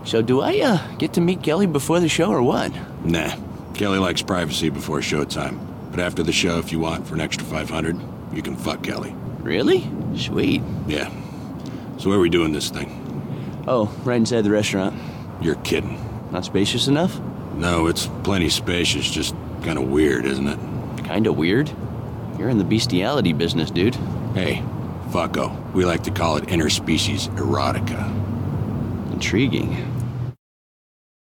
So do I, get to meet Kelly before the show or what? Nah. Kelly likes privacy before showtime. But after the show, if you want, for an extra $500, you can fuck Kelly. Really? Sweet. Yeah. So where are we doing this thing? Oh, right inside the restaurant. You're kidding. Not spacious enough? No, it's plenty spacious, just kind of weird, isn't it? Kinda weird. You're in the bestiality business, dude. Hey, fucko. We like to call it interspecies erotica. Intriguing.